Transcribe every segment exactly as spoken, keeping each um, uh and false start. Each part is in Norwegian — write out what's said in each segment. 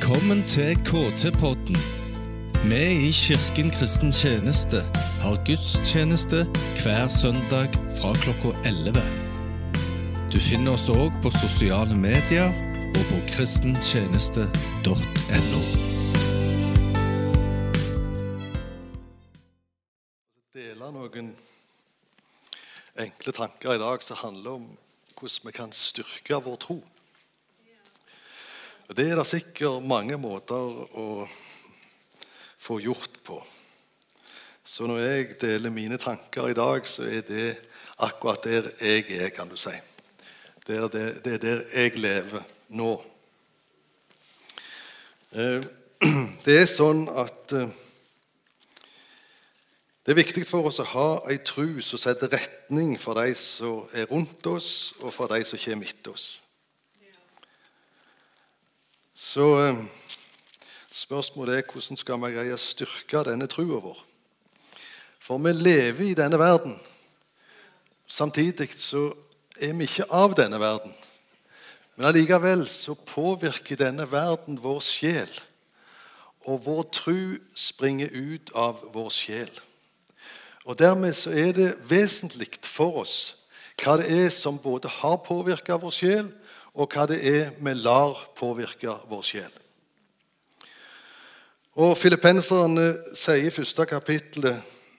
Velkommen til K T-podden. Vi i Kirken Kristen Tjeneste har gudstjeneste hver søndag fra klokka elleve. Du finner oss også på sosiale medier og på kristentjeneste punktum no. Dele noen enkle tanker i dag som handler om hvordan vi kan styrke vår tro. Det er det sikkert mange måter å få gjort på. Så når jeg deler mine tanker i dag, så er det akkurat der jeg er, kan du si. Det er, det, det er der jeg lever nå. Det er sånn at det er viktig for oss å ha en tro som setter retning for de som er rundt oss, og for de som kommer etter oss. Så spørsmålet er hvordan skal vi greie å styrke denne troen vår? For vi lever i denne verden. Samtidig så er vi ikke av denne verden. Men allikevel så påvirker denne verden vår sjel. Og vår tro springer ut av vår sjel. Og dermed så er det vesentlig for oss hva det er som både har påvirket vår sjel, og hva det er vi lar påvirke vår sjel. Og Filippenserne sier i første kapittelet,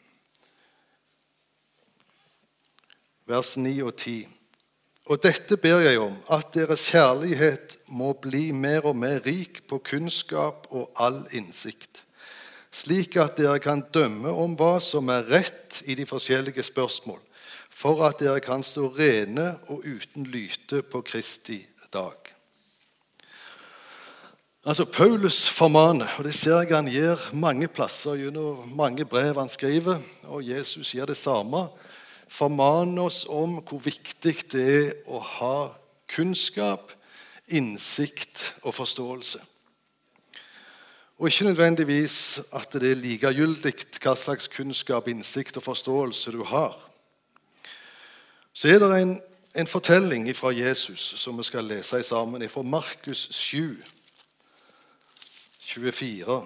vers ni og ti. Og dette ber jeg om, at deres kjærlighet må bli mer og mer rik på kunnskap og all innsikt, slik at dere kan dømme om hva som er rett i de forskjellige spørsmål, for at dere kan stå rene og uten lyte på Kristi dag. Altså, Paulus formaner, og det ser jeg han gjør mange plasser gjennom mange brev han skriver, og Jesus gjør det samme, formaner oss om hvor viktig det er å ha kunnskap, innsikt og forståelse. Og ikke nødvendigvis at det er likegyldig hva slags kunnskap, innsikt og forståelse du har. Så er det en, en fortelling fra Jesus som vi skal lese sammen fra Markus sju, tjuefire.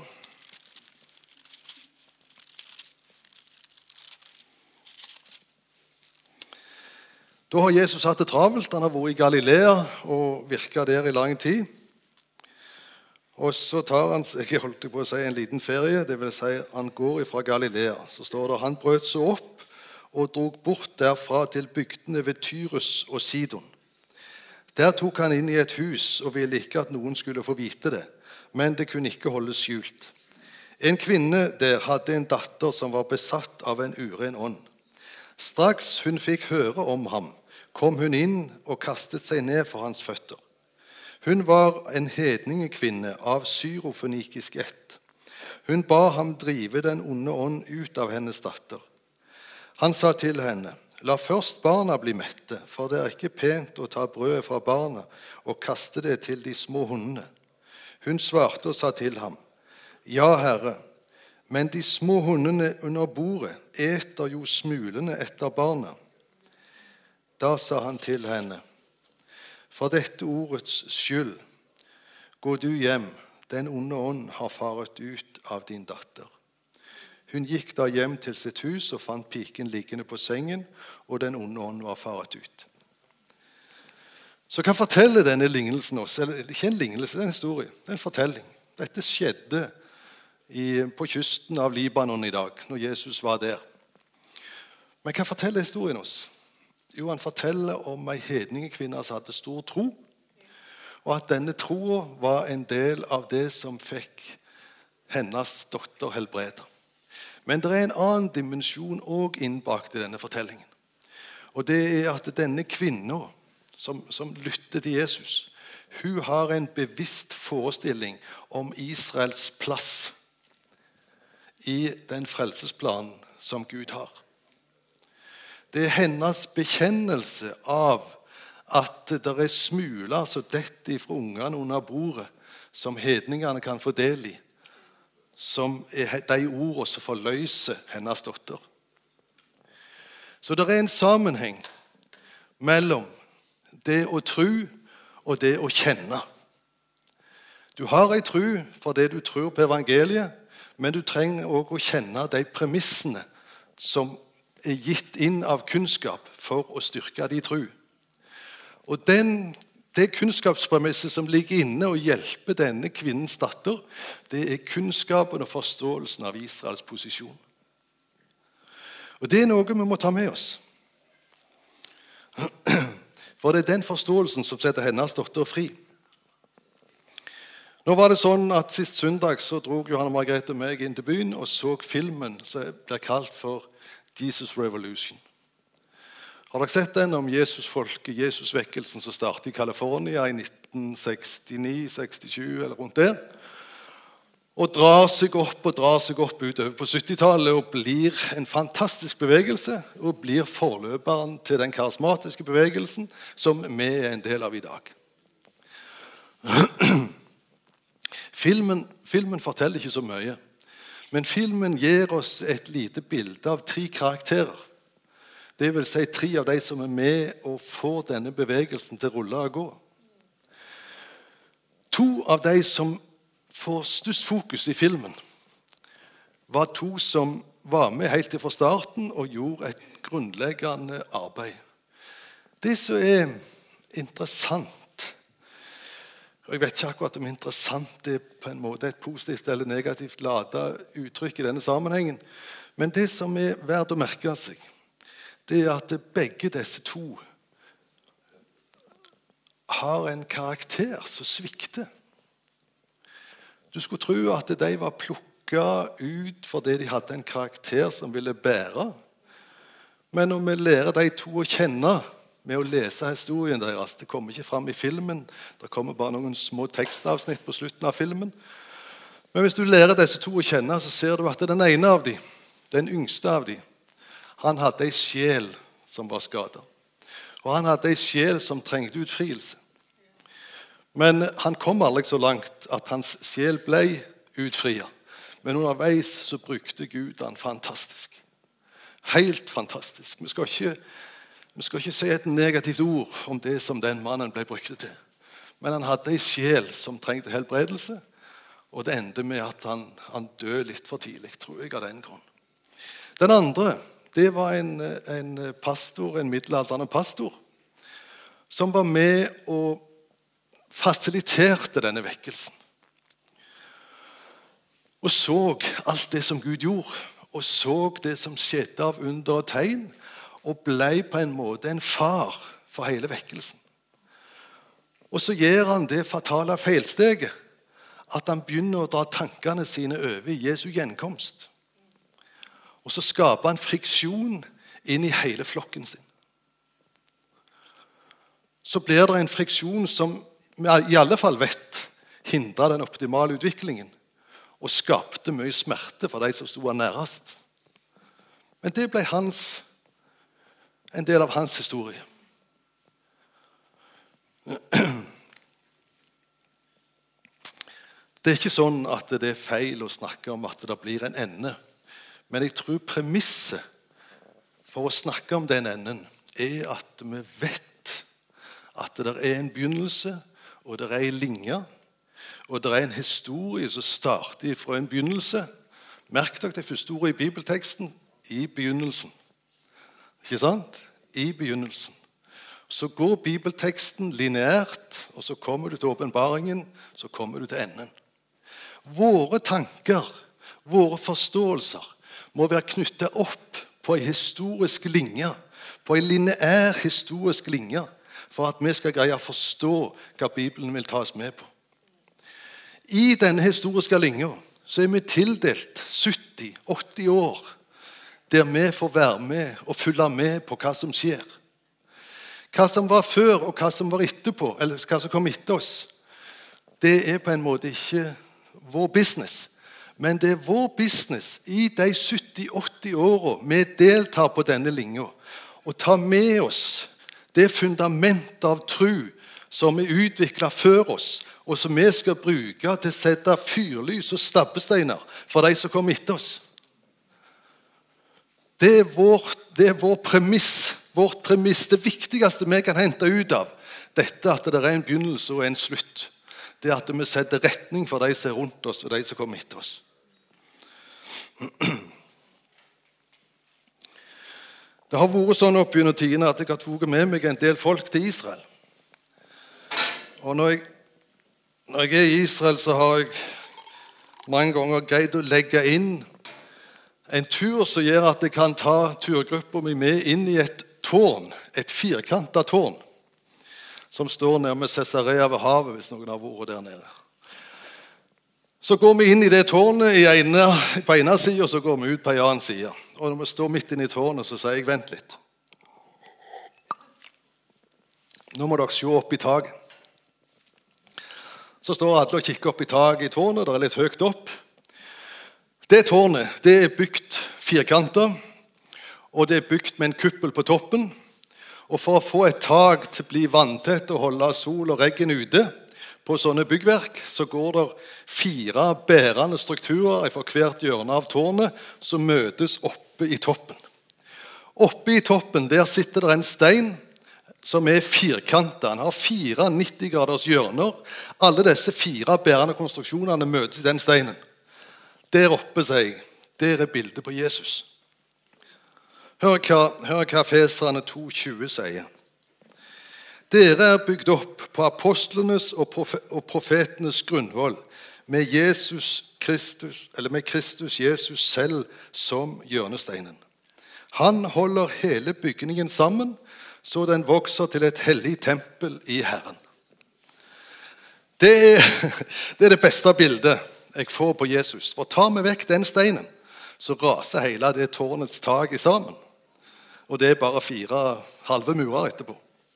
Da har Jesus hatt det travelt. Han har vært i Galilea og virket der i lang tid. Og så tar han seg, jeg holdt på å si, en liten ferie, det vil si han går fra Galilea. Så står det, han brøt seg opp og drog bort derfra til bygdene ved Tyrus og Sidon. Der tok han inn i et hus og ville ikke at noen skulle få vite det, men det kunne ikke holdes skjult. En kvinne der hadde en datter som var besatt av en uren ånd. Straks hun fikk høre om ham, kom hun inn og kastet seg ned for hans føtter. Hun var en hedningekvinne av syrofenikisk ett. Hun ba ham drive den onde ånd ut av hennes datter. Han sa til henne, la først barna bli mette, for det er ikke pent å ta brødet fra barna og kaste det til de små hundene. Hun svarte og sa til ham, ja, Herre, men de små hundene under bordet eter jo smulene etter barna. Da sa han til henne, for dette ordets skyld, gå du hjem, den onde ånd har faret ut av din datter. Hun gikk da hjem til sitt hus og fant piken liggende på sengen, og den onde ånd var faret ut. Så kan fortelle denne lignelsen oss, eller ikke en lignelse, det er en historie, det er en fortelling. Dette skjedde i, på kysten av Libanon i dag, når Jesus var der. Men hva forteller historien oss? Jo, han forteller om en hedningekvinne som hadde stor tro, og at denne troa var en del av det som fikk hennes datter helbredet. Men det er en annen dimensjon også innbakt i denne fortellingen. Og det er at denne kvinnen som, som lytter til Jesus, hun har en bevisst forestilling om Israels plass i den frelsesplanen som Gud har. Det er hennes bekjennelse av at det er smuler som detter fra ungene under bordet, som hedningene kan få del i, som er de ordene som forløser hennes datter. Så det er en sammenheng mellom det å tro og det å kjenne. Du har en tro fordi du tror på evangeliet, men du trenger også å kjenne de premissene som er gitt inn av kunnskap for å styrke din tro. Og den, det kunnskapspremisset som ligger inne og hjelper denne kvinnens datter, det er kunnskapen og forståelsen av Israels posisjon. Og det er noe vi må ta med oss. For det er den forståelsen som setter hennes datter fri. Nå var det sånn at sist søndag så drog Johanne Margrethe og meg inn til byen og så filmen som blir kalt for Jesus Revolution. Har dere sett den om Jesus-folket, Jesus-vekkelsen som startet i California i nitten sekstini sekstisju eller rundt der? Og drar seg opp og drar seg opp utover på syttitallet og blir en fantastisk bevegelse og blir forløperen til den karismatiske bevegelsen som vi er en del av i dag. Filmen, filmen forteller ikke så mye, men filmen gir oss et lite bilde av tre karakterer. Det vil si tre av de som er med og får denne bevegelsen til å rulle og gå. To av de som får størst fokus i filmen, var to som var med helt fra starten og gjorde et grunnleggende arbeid. Det som er interessant, og jeg vet ikke akkurat om interessant er på en måte et positivt eller negativt ladet uttrykk i denne sammenhengen, men det som er verdt å merke seg, det er at begge disse to har en karakter som svikter. Du skulle tro at de var plukket ut fordi de hadde en karakter som ville bære. Men når vi lærer de to å kjenne med å lese historien deres, det kommer ikke fram i filmen, det kommer bare noen små tekstavsnitt på slutten av filmen. Men hvis du lærer disse to å kjenne, så ser du at den ene av dem, den yngste av dem, han hadde en sjel som var skadet. Og han hadde en sjel som trengte utfrielse. Men han kom aldri så langt at hans sjel ble utfriet. Men underveis så brukte Gud han fantastisk. Helt fantastisk. Vi skal ikke, vi skal ikke si et negativt ord om det som den mannen ble brukt til. Men han hadde en sjel som trengte helbredelse, og det endte med at han, han døde litt for tidlig, tror jeg, av den grunn. Den andre, det var en, en pastor, en middelaldrende pastor, som var med og fasiliterte denne vekkelsen. Og så alt det som Gud gjorde, og så det som skjedde av under og tegn, og ble på en måte en far for hele vekkelsen. Og så gjør han det fatale feilsteget, at han begynner å dra tankene sine over i Jesu gjenkomst. Og så skaper han friksjon inn i hele flokken sin. Så blir det en friksjon som vi i alle fall vet hindret den optimale utviklingen og skapte mye smerte for de som stod nærmest. Men det ble hans, en del av hans historie. Det er ikke sånn at det er feil å snakke om at det blir en ende. Men jeg tror premisset for å snakke om den enden er at vi vet at det er en begynnelse, og det er en linje, og det er en historie som starter fra en begynnelse. Merk dere det første ordet i bibelteksten, i begynnelsen. Ikke sant? I begynnelsen. Så går bibelteksten lineært, og så kommer du til åpenbaringen, så kommer du til enden. Våre tanker, våre forståelser, må være knyttet opp på en historisk linje, på en lineær historisk linje, for at vi skal greie å forstå hva Bibelen vil ta oss med på. I denne historiske linja så er vi tildelt sytti til åtti år, der vi får være med og følge med på hva som skjer. Hva som var før og hva som var etterpå, eller hva som kom etter oss, det er på en måte ikke vår business. Men det er vår business i de sytti til åtti årene vi deltar på denne linja, og ta med oss det fundament av tro som er utviklet før oss, og som vi skal bruke til å sette fyrlys og stabbesteiner for de som kommer etter oss. Det er vår, det er vår premiss, vårt premiss, det viktigste vi kan hente ut av dette, at det er en begynnelse og en slutt. det er at vi setter retning for de som er rundt oss, og de som kommer etter oss. Det har vært sånn opp gjennom tidene at jeg har tatt med meg en del folk til Israel. Og når jeg, når jeg er i Israel, så har jeg mange ganger greid å legge inn en tur som gjør at jeg kan ta turgrupper mi med inn i et tårn, et firkantet tårn, som står nede med Cesarea ved havet, hvis noen har vært der nede. Så går vi inn i det tårnet i ene, på ene siden, og så går vi ut på en annen side. Og når vi står midt inne i tårnet, så sier jeg, vent litt. Nå må dere se opp i taket. Så står alle og kikker opp i taket i tårnet, det er litt høyt opp. Det tårnet, det er bygd firkantet, og det er bygd med en kuppel på toppen. Og for å få et tak til å bli vanntett og holde sol og regn ute, på sånne byggverk så går det fire bærende strukturer fra hvert hjørne av tårnet som møtes oppe i toppen. Oppe i toppen der sitter det en stein som er firkantet. Den har fire nitti graders hjørner. Alle disse fire bærende konstruksjonene møtes i den steinen. Der oppe, sier jeg, der er bildet på Jesus. Hør hva, hør hva Efeserne to tjue sier. Dere er bygd opp på apostlenes og profetenes grunnvoll med Jesus Kristus, eller med Kristus Jesus selv som hjørnesteinen. Han holder hele bygningen sammen, så den vokser til et hellig tempel i Herren. Det er det, er det beste bildet jeg får på Jesus. For tar vi vekk den steinen, så raser hele det tårnets tak i sammen. Og det er bare fire halve murer etterpå.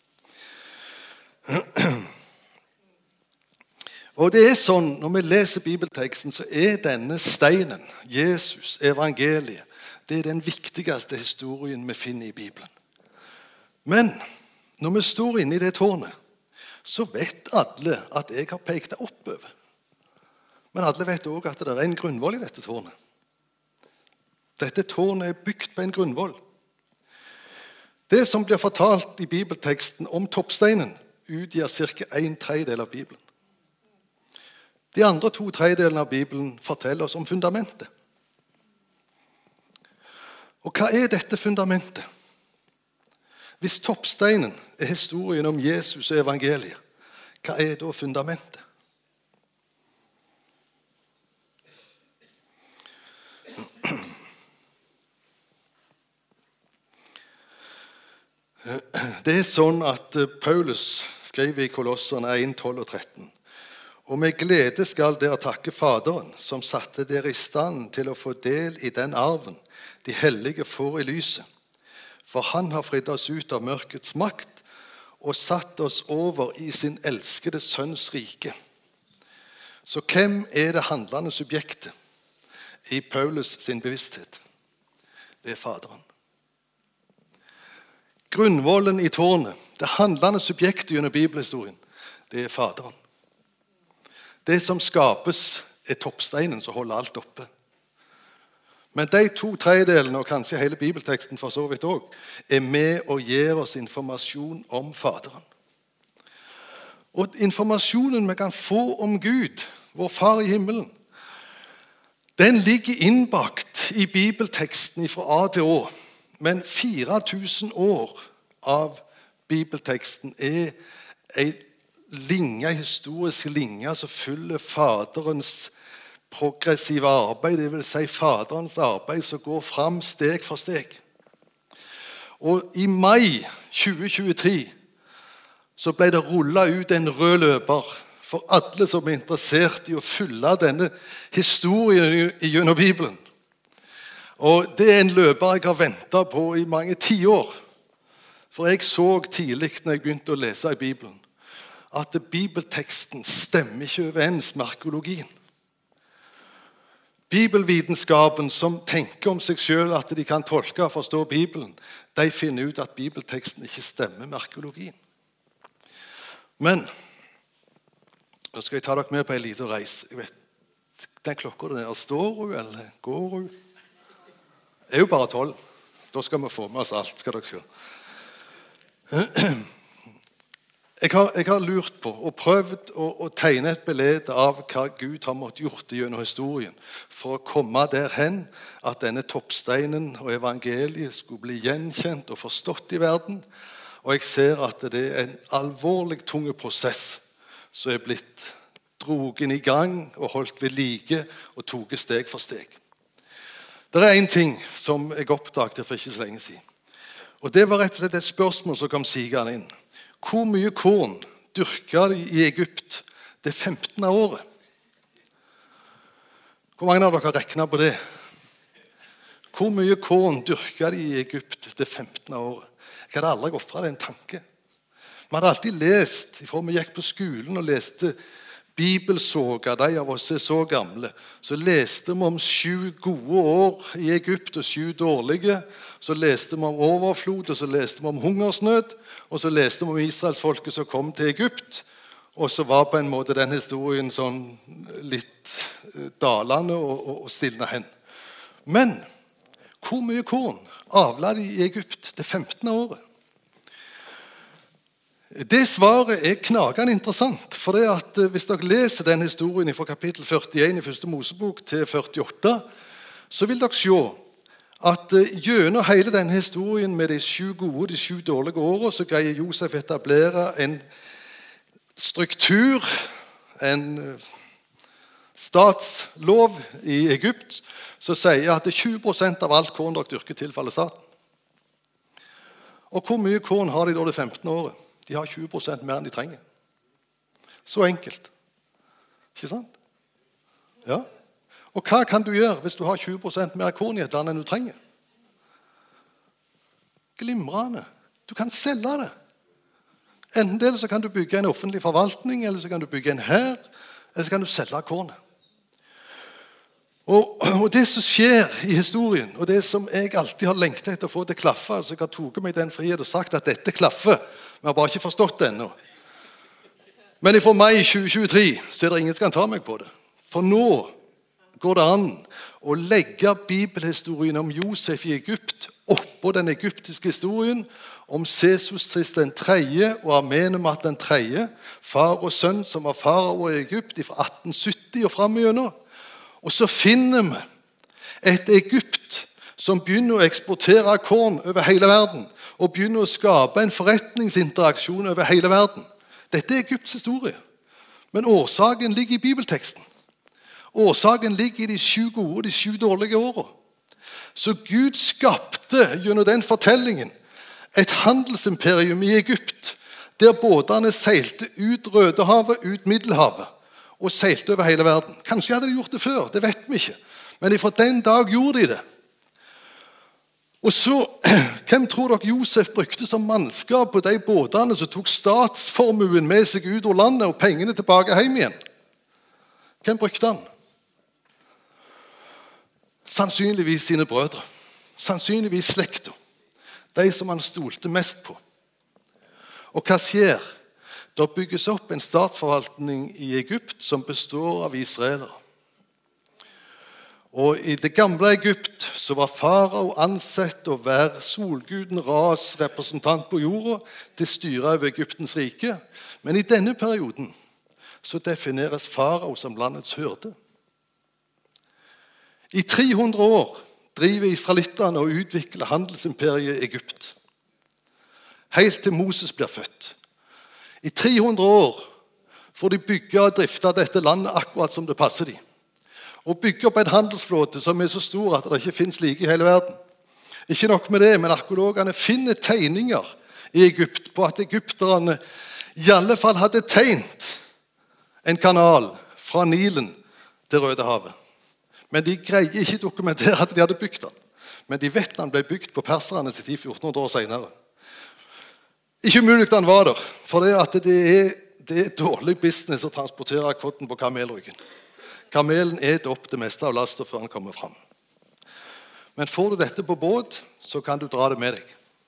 Og det er sånn, når vi leser bibelteksten, så er denne steinen, Jesus, evangeliet, det er den viktigste historien vi finner i Bibelen. Men når vi står inne i det tårnet, så vet alle at jeg har pekt det oppover. Men alle vet også at det er en grunnvoll i dette tårnet. Dette tårnet er bygd på en grunnvoll. Det som blir fortalt i bibelteksten om toppsteinen, utgjør ca. en tredjedel av Bibelen. De andre to tredjedelene av Bibelen forteller oss om fundamentet. Og hva er dette fundamentet? Hvis toppsteinen er historien om Jesus og evangeliet, hva er da fundamentet? Det er sånn at Paulus skriver i Kolosserne en, tolv og tretten. Og med glede skal dere takke Faderen, som satte dere i stand til å få del i den arven de hellige får i lyset. For han har fridd oss ut av mørkets makt og satt oss over i sin elskede sønns rike. Så hvem er det handlende subjektet i Paulus sin bevissthet? Det er Faderen. Grunnvollen i tårnet, det handlende subjektet gjennom bibelhistorien, det er Faderen. Det som skapes er toppsteinen som holder alt oppe. Men de to tredjedelene, og kanskje hele bibelteksten for så vidt også, er med og gir oss informasjon om Faderen. Og informasjonen vi kan få om Gud, vår far i himmelen, den ligger innbakt i bibelteksten fra A til Å. Men fire tusen år av bibelteksten er en linje, en historisk linje som følger Faderens progressive arbeid, det vil si Faderens arbeid som går fram steg for steg. Og i mai tjue tjuetre så ble det rullet ut en rød løper for alle som er interessert i å følge denne historien gjennom Bibelen. Og det er en løper jeg har ventet på i mange tiår. For jeg så tidlig når jeg begynte å lese i Bibelen, at bibelteksten stemmer ikke overens med arkeologien. Bibelvitenskapen som tenker om seg selv at de kan tolke og forstå Bibelen, de finner ut at bibelteksten ikke stemmer med arkeologien. Men, nå skal jeg ta dere med på en liten reis. Jeg vet, den klokka der, står hun eller går hun? Det er jo bare tolv. Da skal vi få med oss alt, skal dere se. Jeg har, jeg har lurt på og prøvd å, å tegne et bilde av hva Gud har måttet gjort gjennom historien for å komme derhen at denne toppsteinen og evangeliet skulle bli gjenkjent og forstått i verden. Og jeg ser at det er en alvorlig tung prosess som er blitt drogen i gang og holdt ved like og toget steg for steg. Det er en ting som jeg oppdaget for ikke så lenge siden. Og det var rett og slett et spørsmål som kom sigende inn. Hvor mye korn dyrket de i Egypt det femtende året? Hvor mange av dere har regnet på det? Hvor mye korn dyrket de i Egypt det femtende året? Jeg hadde aldri gått fra det en tanke. Vi hadde alltid lest, fra vi gikk på skolen og leste bibelsåger, de av oss er så gamle, så leste vi om sju gode år i Egypt og sju dårlige. Så leste vi om overflod, og så leste vi om hungersnød, og så leste vi om Israelsfolket som kom til Egypt, og så var på en måte den historien sånn litt dalende og, og, og stilnet hen. Men hvor mye korn avla de i Egypt det femtende året? Det svaret er knagende interessant, for det at hvis dere leser den historien fra kapittel førtien i første Mosebok til førtiåtte, så vil dere se at gjennom hele denne historien med de sju gode og de sju dårlige årene, så greier Josef etablere en struktur, en statslov i Egypt, som sier at tjue prosent av alt korn dere dyrker tilfaller staten. Og hvor mye korn har de da det femtende året? De har tjue prosent mer enn de trenger. Så enkelt. Ikke sant? Ja. Og hva kan du gjøre hvis du har tjue prosent mer korn i et land enn du trenger? Glimrende. Du kan selge det. Enten det så kan du bygge en offentlig forvaltning, eller så kan du bygge en hær, eller så kan du selge kornet. Og, og det som skjer i historien, og det som jeg alltid har lengtet etter å få til klaffe, så jeg har tatt meg den frihet og sagt at dette klaffer, vi har bare ikke forstått det ennå. Men fra mai tjue tjuetre så er det ingen som kan ta meg på det. For nå går det an å legge bibelhistorien om Josef i Egypt oppå den egyptiske historien om Sesothris den tredje og Amenemhat den tredje, far og sønn som var farao i Egypt fra atten sytti og frem igjennom. Og så finner vi et Egypt som begynner å eksportere korn over hele verden, og begynner å skape en forretningsinteraksjon over hele verden. Dette er Egypts historie. Men årsaken ligger i bibelteksten. Årsaken ligger i de sju gode og de sju dårlige årene. Så Gud skapte gjennom den fortellingen et handelsimperium i Egypt, der båtene seilte ut Rødehavet, ut Middelhavet, og seilte over hele verden. Kanskje hadde de gjort det før, det vet vi ikke. Men fra den dag gjorde de det. Og så, hvem tror dere Josef brukte som mannskap på de båtene som tok statsformuen med seg ut av landet og pengene tilbake hjem igjen? Hvem brukte han? Sannsynligvis sine brødre. Sannsynligvis slekta. De som han stolte mest på. Og hva skjer? Det bygges opp en statsforvaltning i Egypt som består av israelere. Og i det gamle Egypt så var farao ansett å være solguden Ras representant på jorda til styre over Egyptens rike. Men i denne perioden så defineres farao som landets hyrde. I tre hundre år driver israelittene og utvikler handelsimperiet i Egypt. Helt til Moses blir født. I tre hundre år får de bygge og drifte dette landet akkurat som det passer dem. Og bygge opp en handelsflåte som er så stor at det ikke finnes like i hele verden. Ikke nok med det, men arkeologene finner tegninger i Egypt på at egypterne i alle fall hadde tegnet en kanal fra Nilen til Rødehavet. Men de greier ikke dokumentere at de hadde bygd den. Men de vet den ble bygd på perserne sitt i fjorten hundre år senere. Ikke mulig at den var der, for det, at det, er, det er dårlig business å transportere kodden på kamelryggen. Kamelen et opp det meste av lastet før han kommer fram. Men får du dette på båt, så kan du dra det med deg.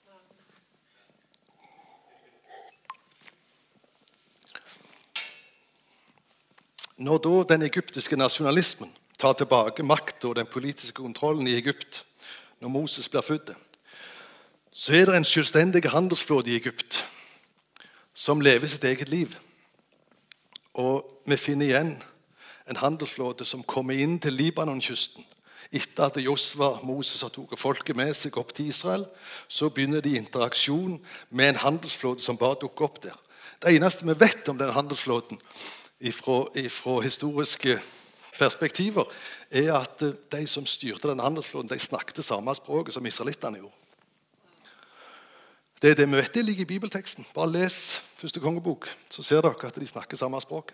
Når da den egyptiske nasjonalismen tar tilbake makt og den politiske kontrollen i Egypt, når Moses blir født, så er det en selvstendig handelsflåte i Egypt som lever sitt eget liv. Og vi finner igjen en handelsflåte som kommer inn til Libanonkysten. Etter at Josva, Moses har tok folket med seg opp til Israel, så begynner de interaksjon med en handelsflåte som bare dukker opp der. Det eneste vi vet om den handelsflåten ifra, ifra historiske perspektiver, er at de som styrte den handelsflåten, de snakket det samme språket som israelittene gjorde. Det er det vi vet, det ligger i bibelteksten. Bare les første kongebok, så ser dere at de snakker samme språk.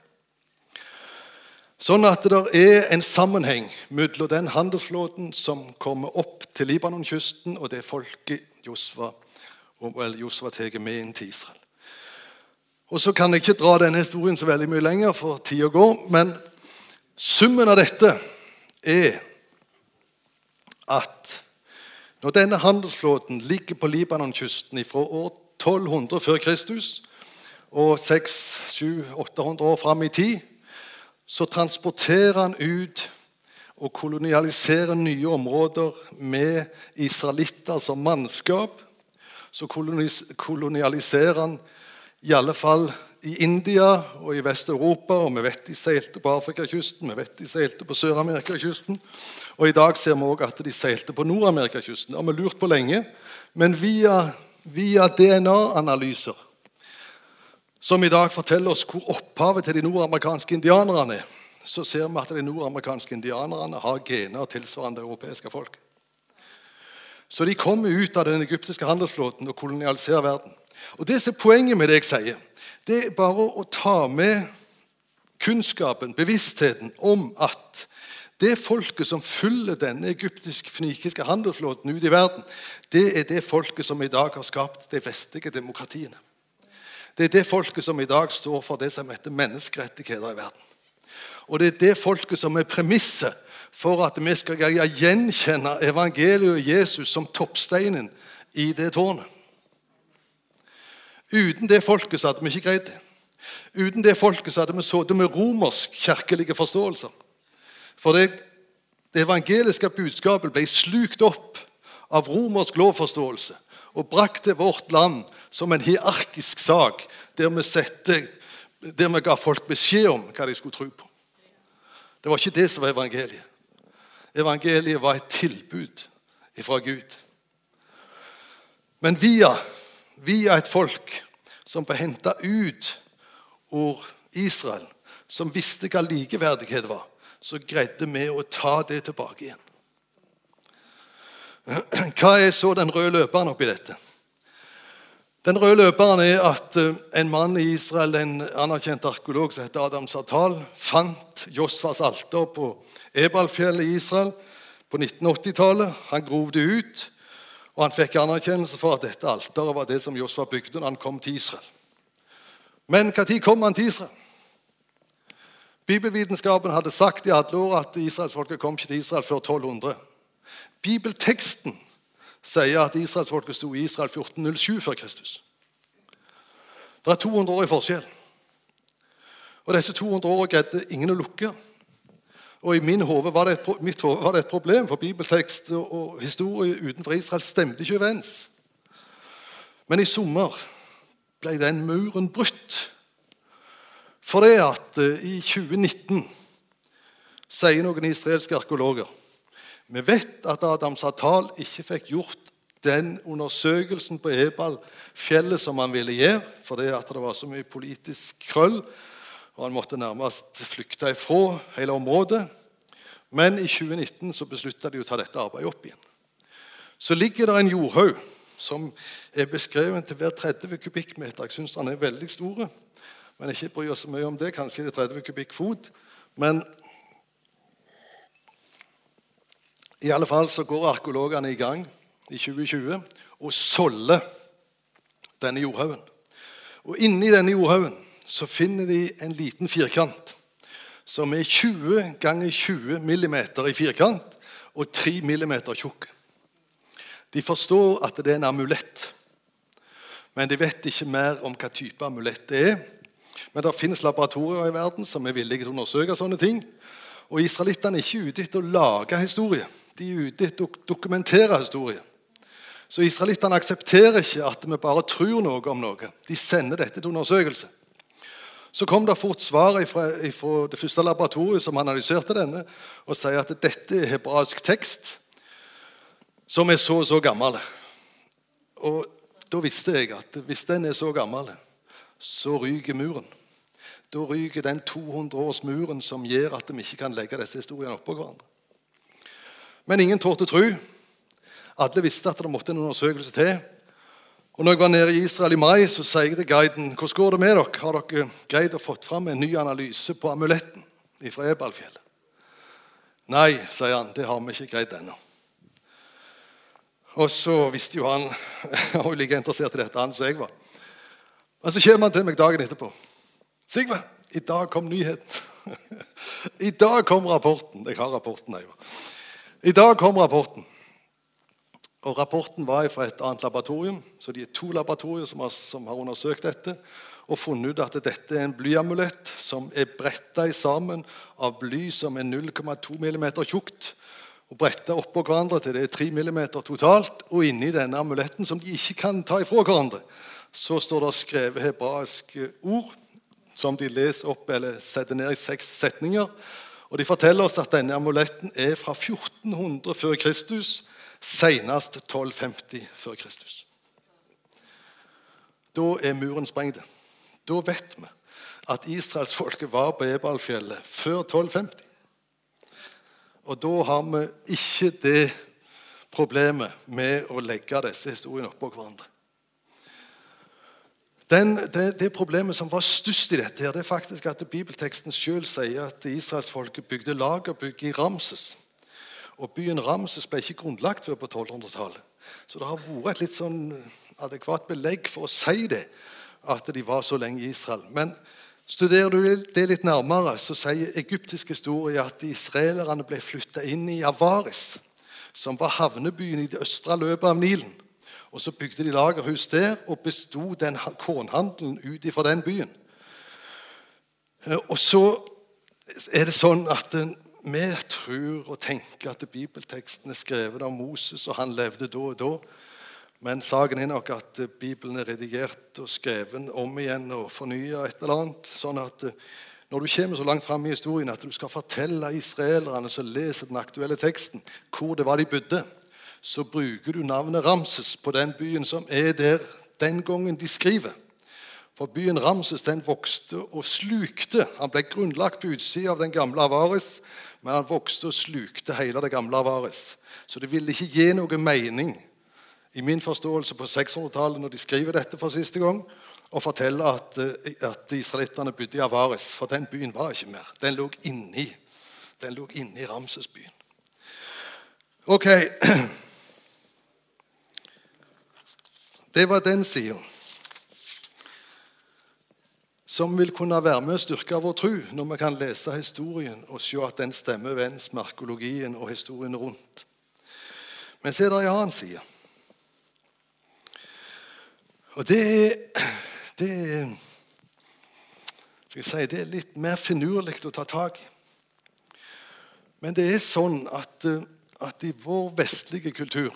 Sånn at det er en sammenheng mellom den handelsflåten som kommer opp til Libanonkysten, og det folket Josva, eller Josva tar med inn til Israel. Og så kan jeg ikke dra denne historien så veldig mye lenger, for tida går, men summen av dette er at når denne handelsflåten ligger på Libanonkysten fra år tolv hundre før Kristus og seks, sju, åtte hundre år fram i tid, så transporterer han ut og kolonialiserer nye områder med israelitter som mannskap. Så kolonialiserer han i alle fall i India og i Vest-Europa, og vi vet de seilte på Afrikakysten, vi vet de seilte på Sør-Amerikakysten, og i dag ser vi også at de seilte på Nord-Amerikakysten. Det har vi lurt på lenge, men via, via D N A-analyser, som i dag forteller oss hvor opphavet til de nordamerikanske indianerne er, så ser vi at de nordamerikanske indianerne har gener tilsvarende europeiske folk. Så de kommer ut av den egyptiske handelsflåten og kolonialiserer verden. Og det som er poenget med det jeg sier, det er bare å ta med kunnskapen, bevisstheten om at det folket som følger denne egyptisk-fenikiske handelsflåten ut i verden, det er det folket som i dag har skapt de vestlige demokratiene. Det er det folket som i dag står for det som heter menneskerettigheter i verden. Og det er det folket som er premisset for at vi skal gjenkjenne evangeliet og Jesus som toppsteinen i det tårnet. Uten det folket så hadde vi ikke greid det. Uten det folket så hadde vi sittet med romersk kirkelige forståelser. For det, det evangeliske budskapet ble slukt opp av romersk lovforståelse og brakt til vårt land som en hierarkisk sak, der vi, sette, der vi ga folk beskjed om hva de skulle tro på. Det var ikke det som var evangeliet. Evangeliet var et tilbud fra Gud. Men via, via et folk som ble hentet ut ur Israel, som visste hva likeverdighet var, så greide vi å ta det tilbake igjen. Hva er så den røde løperen oppi dette? Den røde løperen er at en mann i Israel, en anerkjent arkeolog som heter Adam Sartal, fant Josvas alter på Ebalfjellet i Israel på nitten åtti-tallet. Han grov det ut, og han fikk anerkjennelse for at dette alteret var det som Josva bygde når han kom til Israel. Men hva tid kom han til Israel? Bibelvitenskapen hadde sagt i alle år at Israelsfolket kom ikke til Israel før tolv hundre. Bibelteksten sier at Israelsfolket stod i Israel fjorten null sju før Kristus. Det er to hundre år i forskjell. Og disse to hundre år greide ingen å lukke. Og i min hode var det et, mitt hode var det et problem, for bibeltekst og, og historie utenfor Israel stemte ikke overens. Men i sommer ble den muren brutt. For det at uh, i tjue nitten sier noen israelske arkeologer, vi vet at Adam Sartal ikke fikk gjort den undersøkelsen på Ebal-fjellet som han ville gjøre, for det at det var så mye politisk krøll, og han måtte nærmest flykte ifra hele området. Men i tjue nitten så besluttet de å ta dette arbeidet opp igjen. Så ligger det en jordhaug som er beskrevet til hver tretti kubikkmeter. Jeg synes han er veldig store, men ikke bryr oss så mye om det. Kanskje det er tretti kubikkfot. Men i alle fall så går arkeologene i gang i tjue tjue og solder denne jordhaugen. Og inni denne jordhaugen så finner de en liten firkant som er tjue ganger tjue millimeter i firkant og tre millimeter tjukk. De forstår at det er en amulett, men de vet ikke mer om hva type amulett det er. Men det finnes laboratorier i verden som er villige til å undersøke sånne ting. Og israelittene er ikke ute etter å lage historie. De er ute etter å dokumentere historie. Så israelittene aksepterer ikke at vi bare tror noe om noe. De sender dette til undersøkelse. Så kom det fort svar fra, fra det første laboratoriet som analyserte denne, og sier at dette er hebraisk tekst som er så og så gammel. Og da visste jeg at hvis den er så gammel, så ryker muren. Da ryker den to hundre års muren som gjør at vi ikke kan legge disse historiene oppå hverandre. Men ingen tålte tro. Alle visste at det måtte en undersøkelse til. Og når jeg var nede i Israel i mai, så sier jeg til guiden, hvordan går det med dere? Har dere greid å fått fram en ny analyse på amuletten fra Ebalfjellet? Nei, sier han, det har vi ikke greid ennå. Og så visste jo han, han var jo like interessert i dette han som jeg var. Men så kommer han til meg dagen etterpå. Sigve, i dag kom nyheten. I dag kom rapporten. Jeg har rapporten her. I dag kom rapporten. Og rapporten var fra et annet laboratorium, så de er to laboratorier som har, som har undersøkt dette, og funnet ut at dette er en blyamulett som er brettet sammen av bly som er null komma to millimeter tjukt, og brettet oppå hverandre til det er tre millimeter totalt, og inni denne amuletten, som de ikke kan ta ifra hverandre, så står det skrevet hebraiske ord, som de leser opp eller setter ned i seks setninger, og de forteller oss at denne amuletten er fra fjorten hundre før Kristus, senest tolv femti før Kristus. Da er muren sprengt. Da vet vi at israelsfolket var på Ebalfjellet før tolv femti. Og da har vi ikke det problemet med å legge disse historiene oppå hverandre. Den, det, det problemet som var størst i dette her, det er faktisk at bibelteksten selv sier at israelsfolket bygde lagerbygg i Ramses. Og byen Ramses ble ikke grunnlagt før på tolvhundretallet. Så det har vært et litt sånn adekvat belegg for å si det, at de var så lenge i Israel. Men studerer du det litt nærmere, så sier egyptisk historie at israelerne ble flyttet inn i Avaris, som var havnebyen i det østre løpet av Nilen. Og så bygde de lagerhus der, og bestod den kornhandelen ut fra den byen. Og så er det sånn at vi tror og tenker at bibelteksten er skrevet av Moses, og han levde da og da. Men saken er nok at Bibelen er redigert og skrevet om igjen og fornyet et eller annet. Sånn at når du kommer så langt frem i historien at du skal fortelle israelerne som leser den aktuelle teksten hvor det var de bodde, så bruker du navnet Ramses på den byen som er der den gangen de skriver. For byen Ramses den vokste og slukte. Han ble grunnlagt på utsiden av den gamle Avaris, men han vokste og slukte hele det gamle Avaris. Så det ville ikke gi noe mening i min forståelse på sekshundretallet når de skriver dette for siste gang, og forteller at, at israelitterne bodde i Avaris, for den byen var ikke mer. Den lå inni, den lå inni Ramsesbyen. Ok, det var den siden som vil kunne være med å styrke vår tro når vi kan lese historien og se at den stemmer overens med arkeologien og historien rundt. Men så er det en annen side. Og det er, det er, skal jeg si, det er litt mer finurlig å ta tag i. Men det er sånn at, at i vår vestlige kultur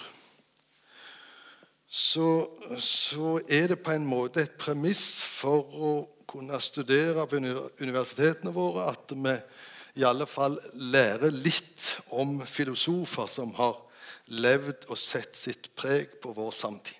så, så er det på en måte et premiss for å kunne studere på universitetene våre at vi i alle fall lærer litt om filosofer som har levd og sett sitt preg på vår samtid.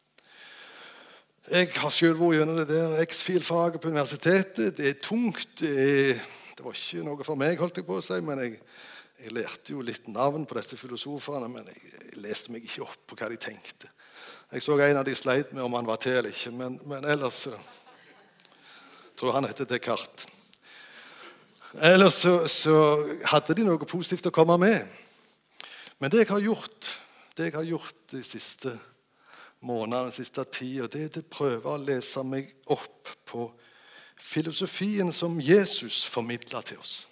Jeg har selv vært gjennom det der X-Fil-faget på universitetet. Det er tungt. Det, er, det var ikke noe for meg, holdt jeg på å si, men jeg, jeg lærte jo litt navn på disse filosoferne, men jeg, jeg leste meg ikke opp på hva de tenkte. Jeg så en av de sleit med om han var til eller ikke, men, men ellers så tror jeg han heter Descartes. Ellers så, så hadde de noe positivt å komme med. Men det jeg har gjort, det jeg har gjort de siste månedene, den siste tiden, det er å prøve å lese meg opp på filosofien som Jesus formidler til oss.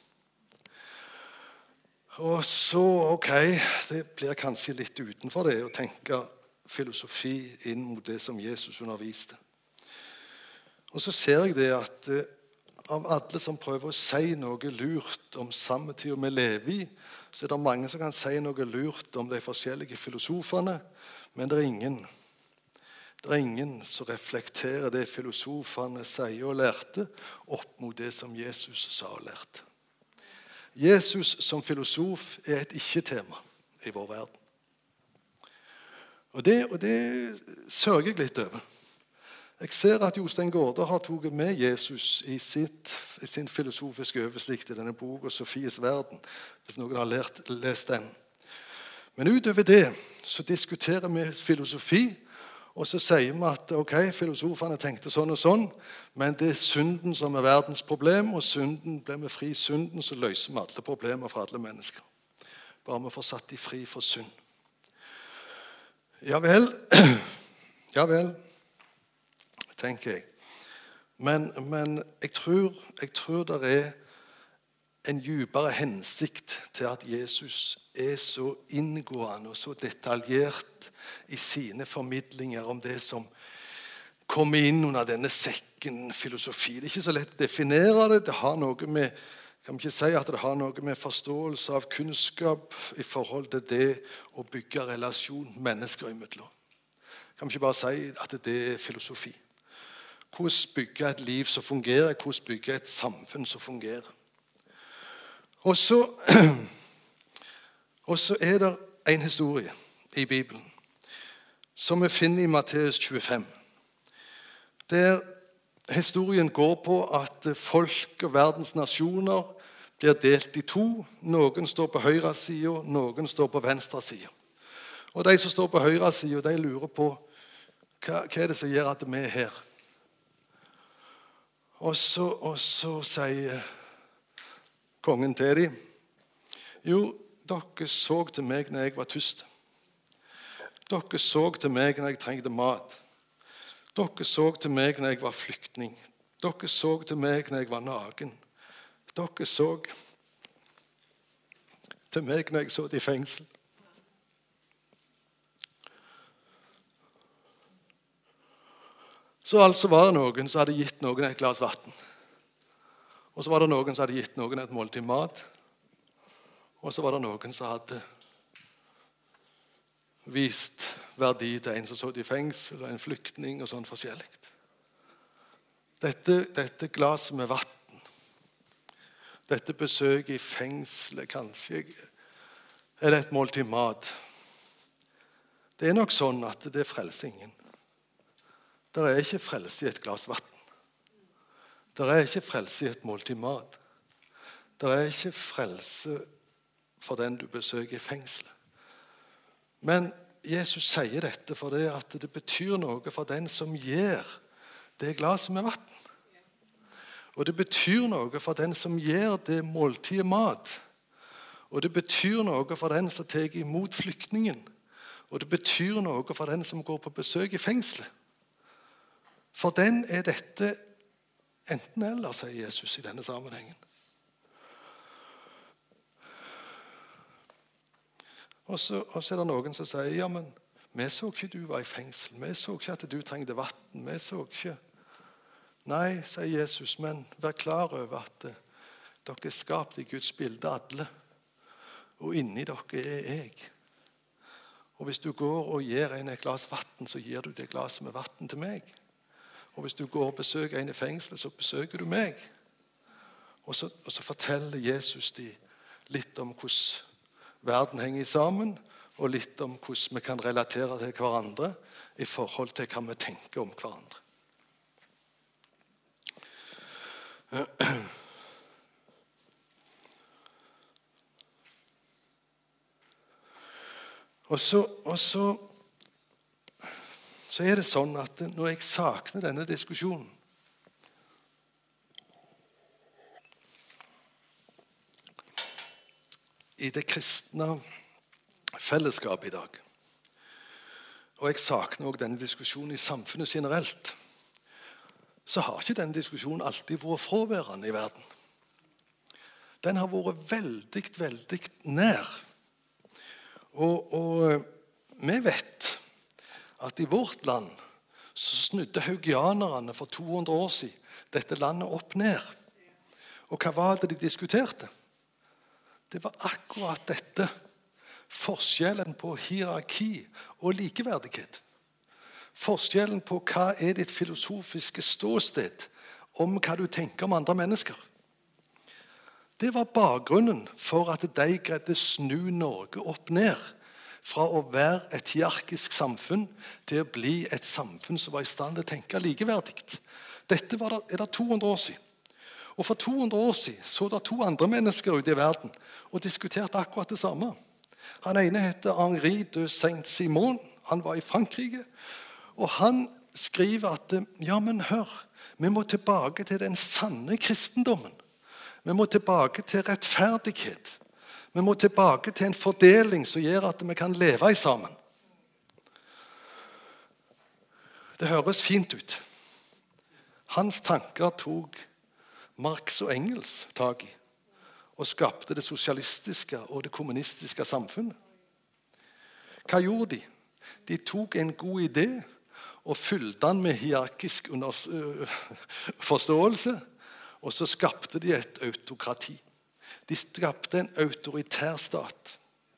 Og så, ok, det blir kanskje litt utenfor det å tenke filosofi inn mot det som Jesus underviste. Og så ser jeg det at, av alle som prøver å si noe lurt om samme tid vi lever i, så er det mange som kan si noe lurt om de forskjellige filosofene, men det er ingen. Det er ingen som reflekterer det filosofene sier og lærte, opp mot det som Jesus sa og lærte. Jesus som filosof er et ikke-tema i vår verden. Og det, og det sørger jeg litt over. Jeg ser at Jostein Gaarder har tatt med Jesus i, sitt, i sin filosofiske oversikt i denne boka Sofies verden, hvis noen har lært, lest den. Men utover det så diskuterer vi filosofi, og så sier vi at ok, filosofene tenkte sånn og sånn, men det er synden som er verdens problem, og synden blir vi fri synden, så løser vi alle problemer for alle mennesker. Bare vi får satt de fri for synd. Ja vel, ja vel, tenker jeg. Men, men jeg, tror, jeg tror det er en dypere hensikt til at Jesus er så inngående og så detaljert i sine formidlinger om det som kommer inn under denne sekken filosofi. Det er ikke så lett å definere det. Det har noe med, kan man ikke si at det har noe med forståelse av kunnskap i forhold til det å bygge relasjon mennesker imellom. Kan man ikke bare si at det er filosofi. Hvordan bygge et liv som fungerer, hvordan bygge et samfunn som fungerer. Og så, og så er det en historie i Bibelen som vi finner i Matteus tjuefem. Der historien går på at folk og verdens nasjoner blir delt i to. Noen står på høyre side, noen står på venstre side. Og de som står på høyre side, de lurer på hva, hva er det som gjør at vi er her. Og så, og så sier kongen til dem, jo, dere så til meg når jeg var tyst. Dere så til meg når jeg trengte mat. Dere så til meg når jeg var flyktning. Dere så til meg når jeg var naken. Dere så til meg når jeg satt i fengsel. Så altså var det noen som hadde gitt noen et glas vatten. Og så var det noen som hadde gitt noen et måltid mat. Og så var det noen som hadde vist verdi til en som satt i fengsel, og en flyktning og sånn forskjellig. Dette, dette glaset med vatten, dette besøket i fengselet, kanskje er det et måltid mat. Det er nok sånn at det frelser ingen. Det er ikke frelse i et glas vatten. Det er ikke frelse i et måltid mat. Det er ikke frelse for den du besøker i fengselet. Men Jesus sier dette for det at det betyr noe for den som gir det glaset med vatten. Og det betyr noe for den som gir det måltidet mat. Og det betyr noe for den som tar imot flyktningen. Og det betyr noe for den som går på besøk i fengselet. For den er dette enten eller, sier Jesus i denne sammenhengen. Og så, og så er det noen som sier, ja, men vi så ikke du var i fengsel. Vi så ikke at du trengte vatten. Vi så ikke. Nei, sier Jesus, men vær klar over at uh, dere er skapt i Guds bilde alle. Og inni dere er jeg. Og hvis du går og gir en et glas vatten, så gir du det glaset med vatten til meg. Og hvis du går og besøker en i fengsel, så besøker du meg. Og så, og så forteller Jesus de litt om hvordan verden henger sammen, og litt om hvordan vi kan relatere til hverandre i forhold til hva vi tenker om hverandre. Og så, og så så er det sånn at når jeg sakner denne diskusjonen, i det kristne fellesskapet i dag, og jeg sakner også denne diskusjonen i samfunnet generelt, så har ikke denne diskusjonen alltid vært fraværende i verden. Den har vært veldig, veldig nær. Og, og vi vet at i vårt land så snudde haugianerne for to hundre år siden dette landet opp ned. Og hva var det de diskuterte? Det var akkurat dette. Forskjellen på hierarki og likeverdighet. Forskjellen på hva er ditt filosofiske ståsted om hva du tenker om andre mennesker. Det var bakgrunnen for at de greide snu Norge opp ned fra å være et hierarkisk samfunn til å bli et samfunn som var i stand til å tenke likeverdig. Dette var det, er det to hundre år siden. Og for to hundre år siden så det to andre mennesker ute i verden og diskuterte akkurat det samme. Han ene heter Henri de Saint-Simon. Han var i Frankrike. Og han skriver at ja, men hør, vi må tilbake til den sanne kristendommen. Vi må tilbake til rettferdighet. Vi må tilbake til en fordeling som gjør at vi kan leve sammen. Det høres fint ut. Hans tanker tok Marx og Engels tak i og skapte det sosialistiske og det kommunistiske samfunnet. Hva gjorde de? De tok en god idé og fylte den med hierarkisk forståelse, og så skapte de et autokrati. De skapte en autoritær stat.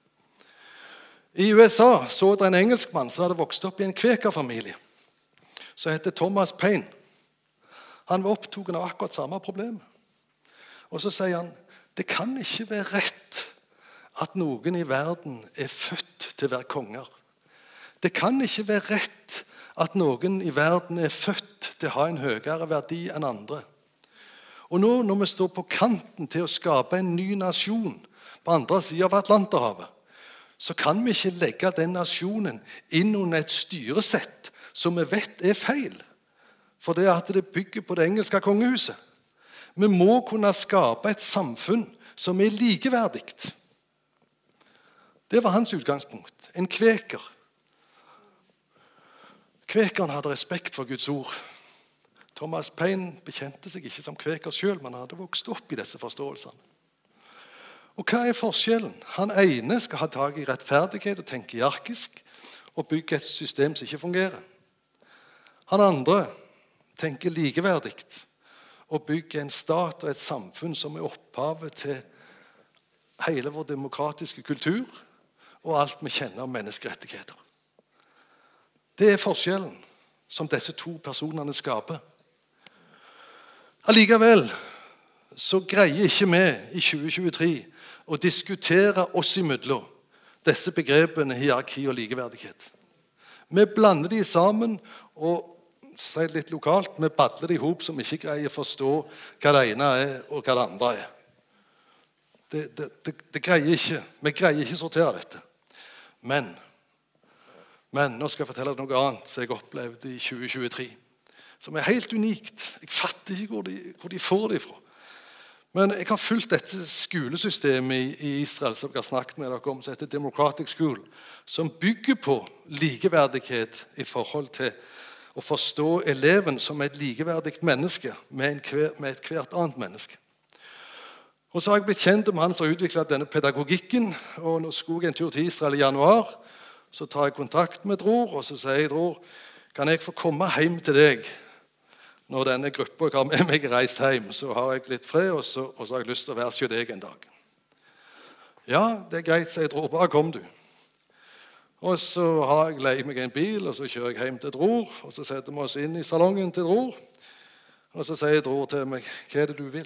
I U S A så det en engelskmann som hadde vokst opp i en kvekerfamilie, som heter Thomas Paine. Han var opptatt av akkurat samme problem. Og så sier han, det kan ikke være rett at noen i verden er født til å være konger. Det kan ikke være rett at noen i verden er født til å ha en høyere verdi enn andre. Og nå når vi står på kanten til å skape en ny nasjon på andre siden av Atlanterhavet, så kan vi ikke legge den nasjonen inn under et styresett som vi vet er feil. For det er at det bygger på det engelske kongehuset. Vi må kunne skape et samfunn som er likeverdig. Det var hans utgangspunkt. En kveker. Kvekeren hadde respekt for Guds ord. Thomas Paine bekjente seg ikke som kveker selv, men han hadde vokst opp i disse forståelsene. Og hva er forskjellen? Han ene skal ha tag i rettferdighet og tenke hierarkisk og bygge et system som ikke fungerer. Han andre tenker likeverdig og bygge en stat og et samfunn som er opphavet til hele vår demokratiske kultur og alt vi kjenner om menneskerettigheter. Det er forskjellen som disse to personene skaper. Allikevel så greier ikke vi i tjue tjuetre å diskutere oss imellom disse begrepene hierarki og likeverdighet. Vi blander de sammen og si litt lokalt, vi badler det i hop som ikke greier å forstå hva det ene er og hva det andre er. Det, det, det, det greier ikke. Vi greier ikke å sortere dette. Men, men nå skal jeg fortelle deg noe annet som jeg opplevde i tjue tjuetre, som er helt unikt. Jeg fatter ikke hvor de, hvor de får det ifra. Men jeg har fulgt dette skolesystemet i Israel som jeg har snakket med dere om, som heter Democratic School, som bygger på likeverdighet i forhold til å forstå eleven som et likeverdig menneske med, en hver, med et hvert annet menneske. Og så har jeg blitt kjent med han som har utviklet denne pedagogikken, og når skulle jeg en tur til Israel i januar, så tar jeg kontakt med Dror, og så sier jeg, Dror, kan jeg få komme hjem til deg når denne gruppen har med meg reist hjem, så har jeg litt fred, og så, og så har jeg lyst til å være hos deg en dag. Ja, det er greit, sier Dror, bare kom du. Og så har jeg leid meg en bil, og så kjører jeg hjem til Dror, og så setter vi oss inn i salongen til Dror, og så sier Dror til meg, hva er det du vil?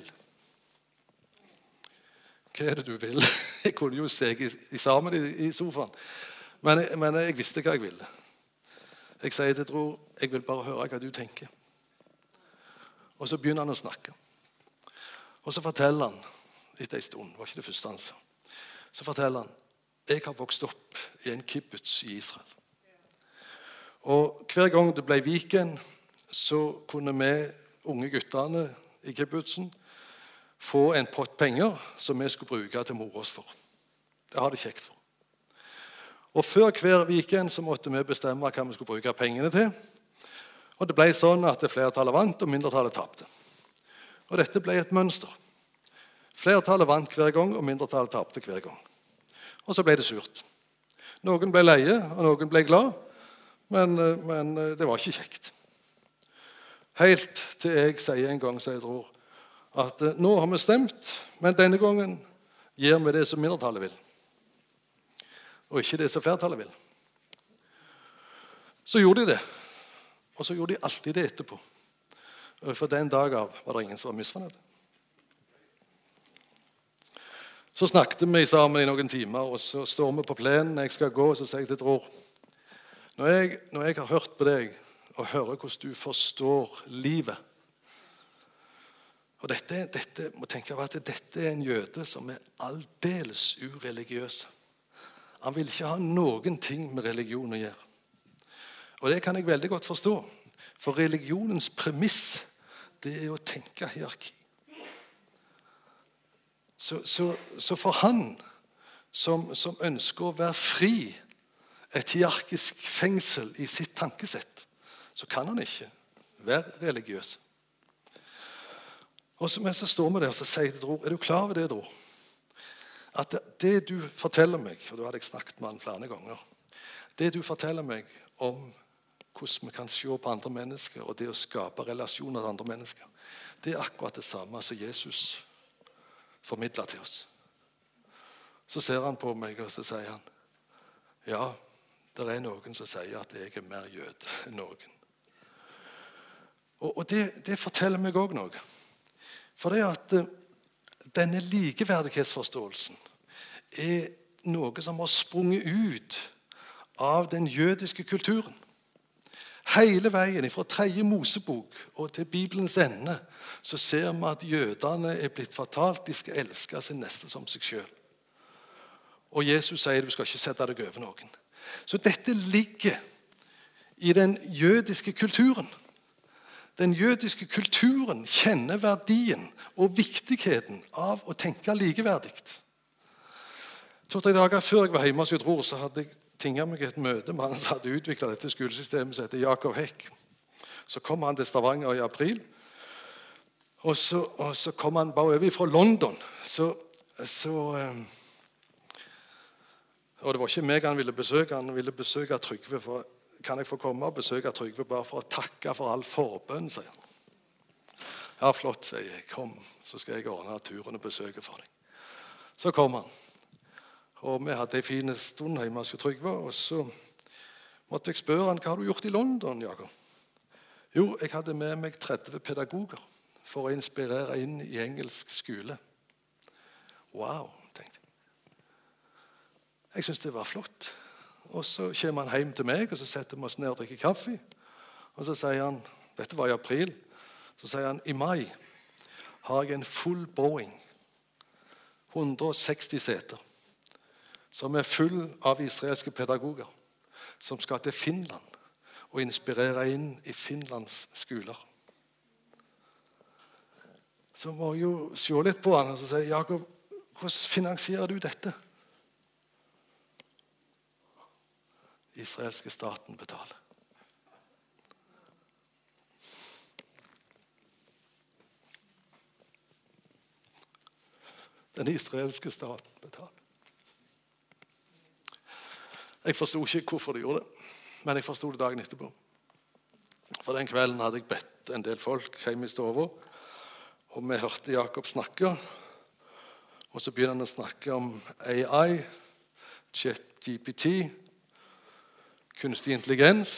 Hva er det du vil? Jeg kunne jo se i, i sammen i, i sofaen, men, men jeg visste hva jeg ville. Jeg sier til Dror, jeg vil bare høre hva du tenker. Og så begynner han å snakke. Og så forteller han, etter en stund, det var ikke det første han sa, så forteller han, jeg har vokst opp i en kibbutz i Israel. Og hver gang det ble weekend, så kunne vi unge guttene i kibbutzen få en pott penger som vi skulle bruke til moro oss for. Det har de kjekt for. Og før hver weekend så måtte vi bestemme hva vi skulle bruke pengene til. Og det ble sånn at flertallet vant og mindretallet tapte. Og dette ble et mønster. Flertallet vant hver gang og mindretallet tapte hver gang. Og så ble det surt. Noen ble leie, og noen ble glad, men, men det var ikke kjekt. Helt til jeg sier en gang, sier Dror, at eh, nå har vi stemt, men denne gangen gjør vi det som mindretallet vil, og ikke det som flertallet vil. Så gjorde de det, og så gjorde de alltid det etterpå. Og for den dag av var det ingen som var misfornøyd. Så snakket vi sammen i noen timer, og så står vi på plenen. Jeg skal gå, og så sier jeg til Dror, når jeg, når jeg har hørt på deg, og hører hvordan du forstår livet, og dette, dette, må tenke at dette er en jøde som er aldeles ureligiøs. Han vil ikke ha noen ting med religion å gjøre. Og det kan jeg veldig godt forstå, for religionens premiss, det er å tenke hierarki. Så, så, så for han som, som ønsker å være fri, et hierarkisk fengsel i sitt tankesett, så kan han ikke være religiøs. Og så, men så står vi der og så sier jeg til Dror, er du klar over det, Dror? At det, det du forteller meg, og da hadde jeg snakket med han flere ganger, det du forteller meg om hvordan vi kan se på andre mennesker, og det å skape relasjoner til andre mennesker, det er akkurat det samme som Jesus formidler til oss. Så ser han på meg, og så sier han, ja, det er noen som sier at jeg er mer jød enn noen. Og, og det, det forteller meg også noe. For det er at uh, denne likeverdighetsforståelsen er noe som har sprunget ut av den jødiske kulturen. Hele veien fra tredje Mosebok og til Bibelens ende så ser vi at jødene er blitt fortalt de skal elske sin neste som seg selv. Og Jesus sier du skal ikke sette deg over noen. Så dette ligger i den jødiske kulturen. Den jødiske kulturen kjenner verdien og viktigheten av å tenke likeverdig. To-tre dager før jeg var hjemme hos Dror, så hadde jeg tinget meg et møte med han som hadde utviklet dette skolesystemet som heter Jakob Heck. Så kom han til Stavanger i april, og så, og så kom han bare over fra London. Så, så, og det var ikke meg han ville besøke, han ville besøke Trygve. For, kan jeg få komme og besøke Trygve bare for å takke for all forbønn, sier han. Ja, flott, sier jeg. Kom, så skal jeg ordne turen og besøke for deg. Så kom han. Og vi hadde en fin stund hjemme hos Trygve, og så måtte jeg spørre han, hva har du gjort i London, Jakob? Jo, jeg hadde med meg tretti pedagoger for å inspirere inn i engelsk skole. Wow, tenkte jeg. Jeg synes det var flott. Og så kommer han hjem til meg, og så setter vi oss ned og drikker kaffe. Og så sier han, dette var i april, så sier han, i mai har jeg en full Boeing, hundre og seksti seter, som er full av israelske pedagoger, som skal til Finland og inspirere inn i Finlands skoler. Så må jeg jo se litt på han og si, Jakob, hvordan finansierer du dette? Israelske staten betaler. Den israelske staten betaler. Jeg forstod ikke hvorfor de gjorde det, men jeg forstod det dagen etterpå. For den kvelden hadde jeg bedt en del folk hjemme i stoven, og vi hørte Jakob snakke, og så begynner han å snakke om A I, ChatGPT, kunstig intelligens,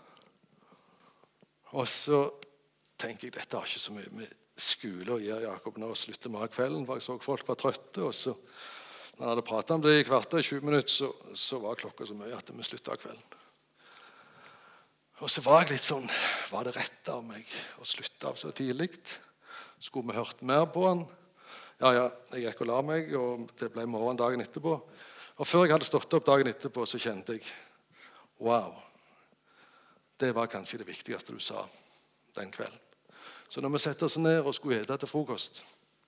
og så tenker jeg, dette har ikke så mye med skole å gjøre, Jakob, nå slutter vi av kvelden, for jeg så folk var trøtte, og så når jeg hadde pratet om det i kvarter, i tjue minutter, så, så var klokka så mye at vi sluttet av kvelden. Og så var jeg litt sånn, var det rett av meg å slutte av så tidlig? Skulle vi hørt mer på han? Ja, ja, jeg gikk og la meg, og det ble morgen dagen etterpå. Og før jeg hadde stått opp dagen etterpå, så kjente jeg, wow, det var kanskje det viktigste du sa den kvelden. Så når vi setter oss ned og skulle ete til frokost,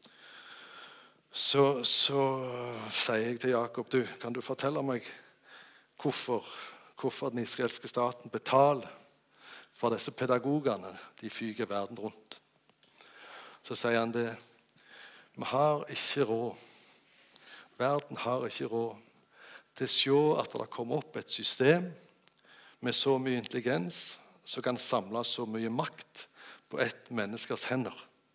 Så, så sier jeg til Jakob, du, kan du fortelle meg hvorfor, hvorfor den israelske staten betaler for disse pedagogene de fyker verden rundt? Så sier han det, vi har ikke råd. Verden har ikke råd til å se at det kommer opp et system med så mye intelligens som kan samle så mye makt på ett menneskers hender.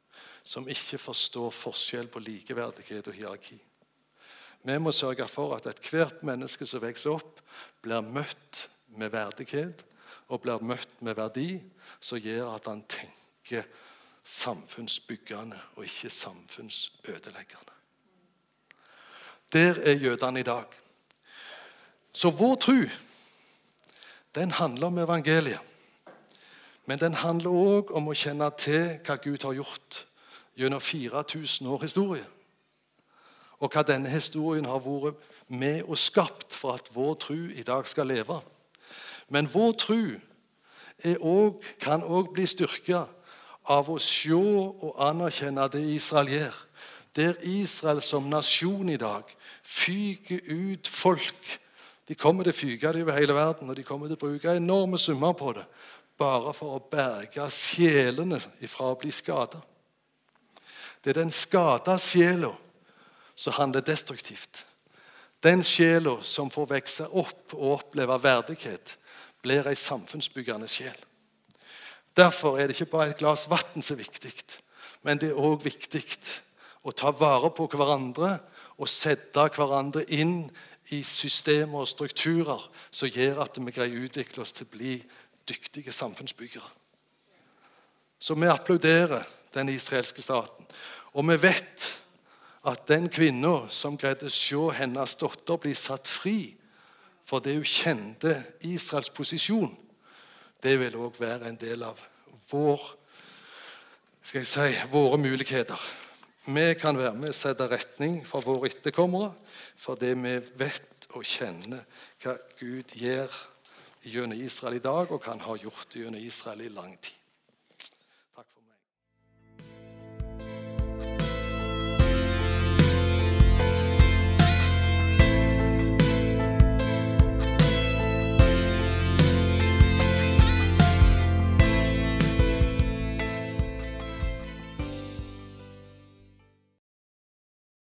som ikke forstår forskjell på likeverdighet og hierarki. Vi må sørge for at ethvert menneske som vokser opp, blir møtt med verdighet og blir møtt med verdi, som gjør at han tenker samfunnsbyggende og ikke samfunnsødeleggende. Der er jødene i dag. Så vår tro, den handler om evangeliet. Men den handler også om å kjenne til hva Gud har gjort gjennom fire tusen år historie. Og hva denne historien har vært med og skapt for at vår tro i dag skal leve. Men vår tro er også, kan også bli styrket av å se og anerkjenne det Israel gjør. Der Israel som nasjon i dag fyker ut folk. De kommer til å fyke det over hele verden, og de kommer til å bruke enorme summer på det, bare for å berge sjelene ifra å bli skadet. Det er den skadede sjela som handler destruktivt. Den sjela som får vokse opp og oppleve verdighet, blir en samfunnsbyggende sjel. Derfor er det ikke bare et glass vann som er viktig, men det er også viktig å ta vare på hverandre og sette hverandre inn i systemer og strukturer som gjør at vi greier å utvikle oss til å bli dyktige samfunnsbyggere. Så vi applauderer den israelske staten. Og vi vet at den kvinnen som greide å se hennes datter bli satt fri for det hun kjente Israels posisjon, det vil også være en del av vår, skal jeg si, våre muligheter. Vi kan være med å sette retning for våre etterkommere, fordi vi vet og kjenner hva Gud gjør gjennom Israel i dag, og hva han har gjort gjennom Israel i lang tid.